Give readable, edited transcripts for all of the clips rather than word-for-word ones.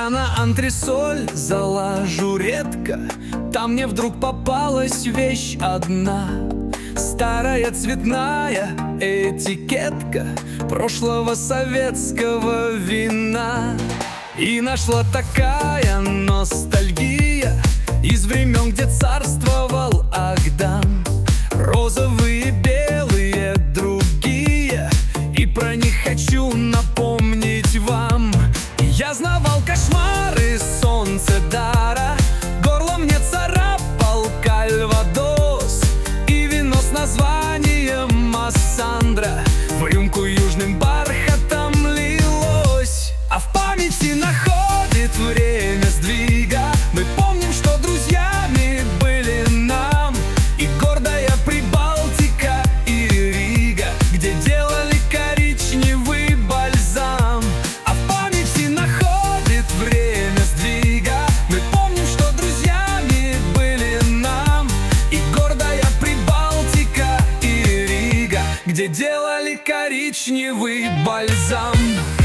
Я на антресоль залажу редко. Там мне вдруг попалась вещь одна. Старая цветная этикетка прошлого советского вина. И нашла такая ностальгия из времен, где царствовал Агдан. Розовые, белые, другие, и про них хочу напомнить вам. Я знавал кошмары солнцедара, горло мне царапал кальвадос, и вино с названием Массандра в рюмку южным бархатом лилось. А в памяти находит время сдвига. Мы помним, что друзьями были нам и гордая Прибалтика, и Рига, где делали коричневый бальзам. А в памяти находит время сдвига. Мы помним, что друзьями были нам и гордая Прибалтика, и Рига, где делали коричневый бальзам.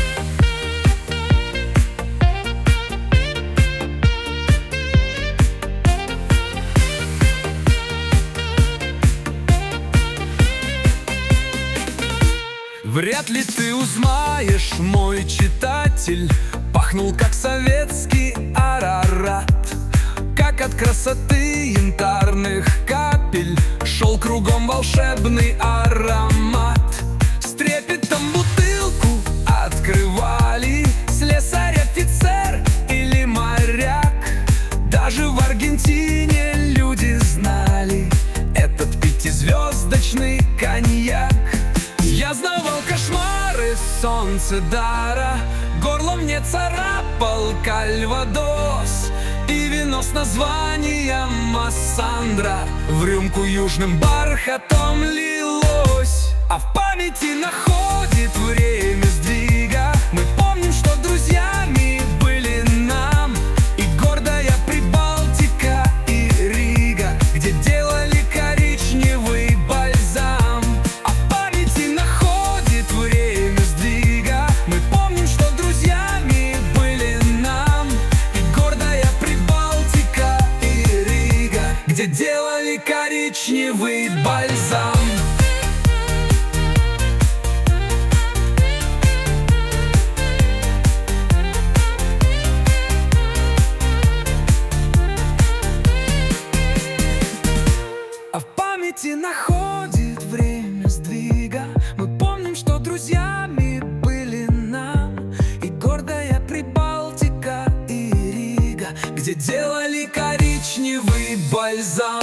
Вряд ли ты узнаешь, мой читатель, пахнул как советский Арарат, как от красоты янтарных капель шел кругом волшебный аромат. С трепетом бутылку открывали слесарь, офицер или моряк. Даже в Аргентине люди знали этот пятизвездочный коньяк. Я знавал кошмары солнцедара, горло мне царапал кальвадос, и вино с названием Массандра в рюмку южным бархатом лилось. А в памяти находит время сдвига. Мы помним, что друзьями были нам и гордая Прибалтика, и Рига, где делали коричневый бальзам. А в памяти находит время сдвига. Мы помним, что друзьями были нам и гордая Прибалтика, и Рига, где делали коричневый бальзам. А в памяти находит время сдвига. Мы помним, что друзьями были нам и гордая Прибалтика, и Рига, где делали коричневый бальзам.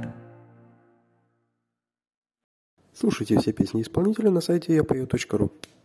Слушайте все песни исполнителя на сайте yapою.ru.